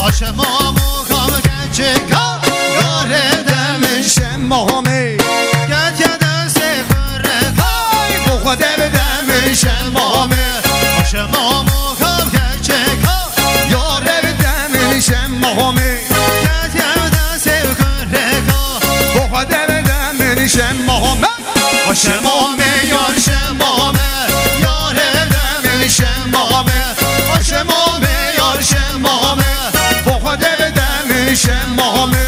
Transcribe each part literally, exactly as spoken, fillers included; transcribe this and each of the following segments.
آشما مقام گنچه کار یاره دم شمامه گت یده سفر کای بخواد بدم شمامه آشما مقام گنچه کار یاره دم شمامه گت یده سفر کای بخواد بدم شمامه آشمامه یار شمامه یاره دم شمامه آشمامه یار شمامه بخواد بدم شمامه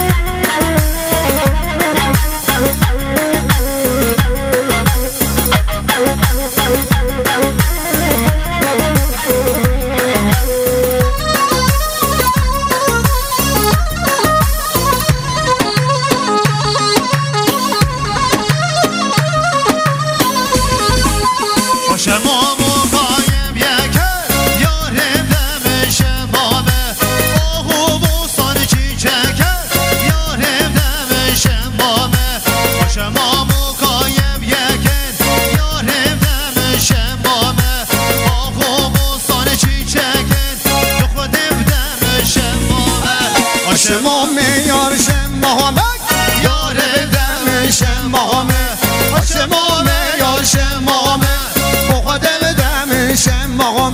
شما مقایم یکر یارم دم شمامه آهو بوستان چی چکر یارم دم شمامه شما مقایم یکر یارم دم شمامه آهو بوستان چی چکر خودم دم شمامه شمامه یار شمامه یارم دم شمامه شمامه یار شمامه بخوادم دم شمامه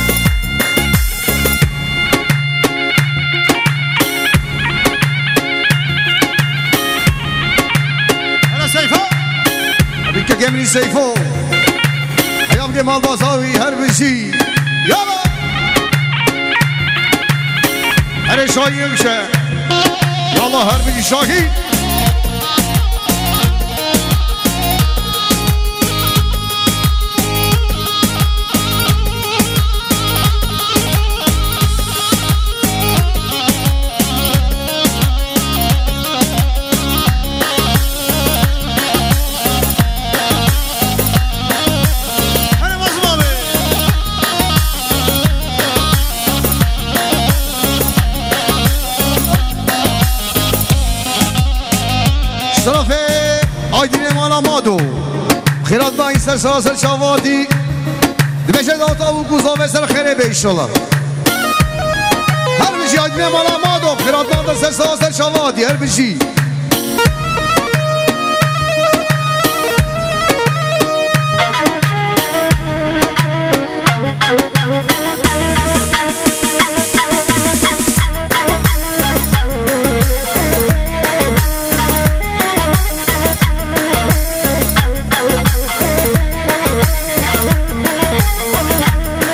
هلا سیفو ابی که گمری سیفو ایام که مال بازاوی هر بشی یالا هر شاهی بشه یالا هر بشی شاهی طرفه آیدین مالا مادو خیرات با این سر سراسر شوادی دمشه داتا و گوزا و سر خیره به ایشالا هر بشی آیدین مالا مادو خیرات با این سر سراسر شوادی هر بشی